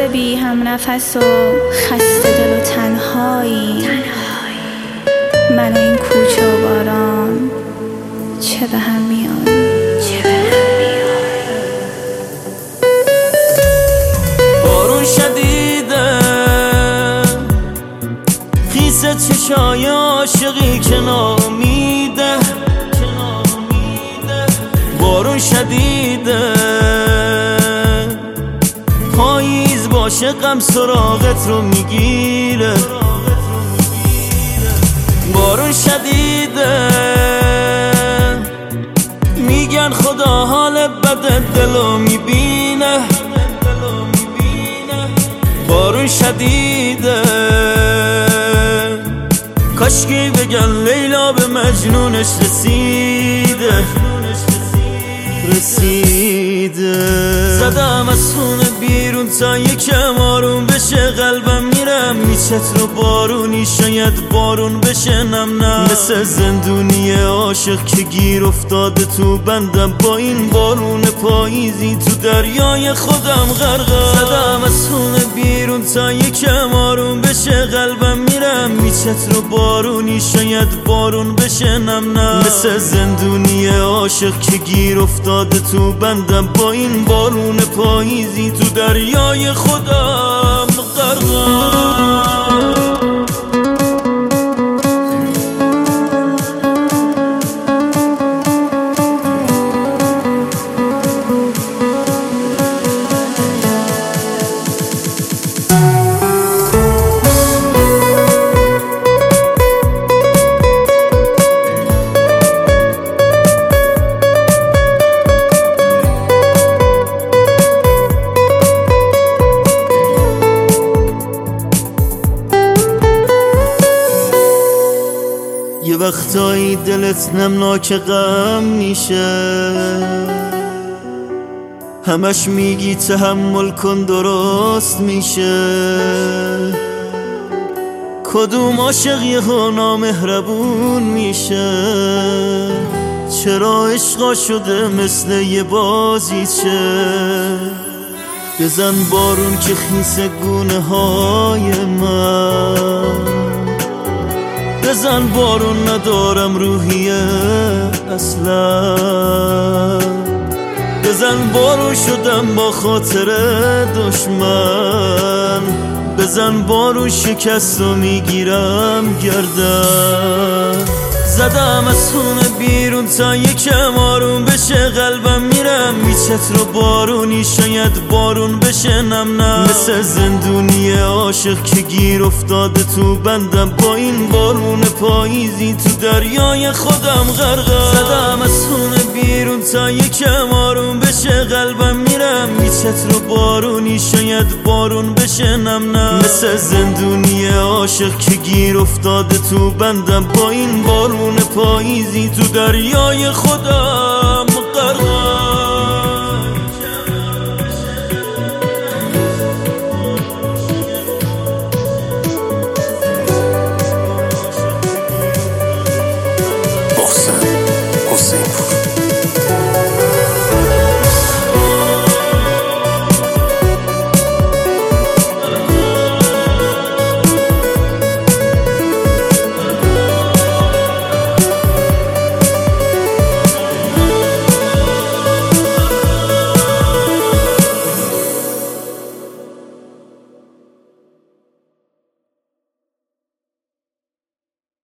خسته بی هم نفس و خسته دل و تنهایی، من و این کوچه و باران چه به هم میان. بارون شدیده خیسه چشای عاشقی که نامیده، بارون شدیده پاییز باشه غم سراغت رو میگیره، بارون شدیده میگن خدا حال بد دلو میبینه، بارون شدیده کاشکی بگن لیلا به مجنونش رسیده. زدم از خونه بیرون تا یکم آروم بشه، قلبم میرم میچت رو بارونی، شاید بارون بشه نم نم، مثل زندونی عاشق که گیر افتاده تو بندم، با این بارون پاییزی تو دریای خودم غرقم. زدم از خونه بیرون تا یکم آروم بشه، قلبم میرم میچت رو بارونی، شاید بارون بشه نم نم، مثل زندونی عاشق که گیر افتاده تو بندم، با این بارون پاییزی تو دریای خودم غرقم. یه وقتایی دلت نمناک غم میشه، همش میگی تحمل کن درست میشه، کدوم عاشق یهو نامهربون میشه، چرا عشقا شده مثل یه بازیچه، بزن بارون که خیس گونه های من، بزن بارون ندارم روحیه اصلا، بزن بارون شدم با خاطر دشمن، بزن بارون شکست و میگیرم گردن. زدم از خونه بیرون تا یکم آروم بشه، قلبم میرم میچت رو بارونی، شاید بارون بشه نم نم، مثل زندونی عاشق که گیر افتاده تو بندم، با این بارون پاییزی تو دریای خودم غرقم. زدم از خونه بیرون تا یکم آروم بشه، قلبم میرم میچت رو بارونی، شاید بارون بشه نم نم، مثل زندونی عاشق که گیر افتاده تو بندم، با این بارون پاییزی تو دریای خودم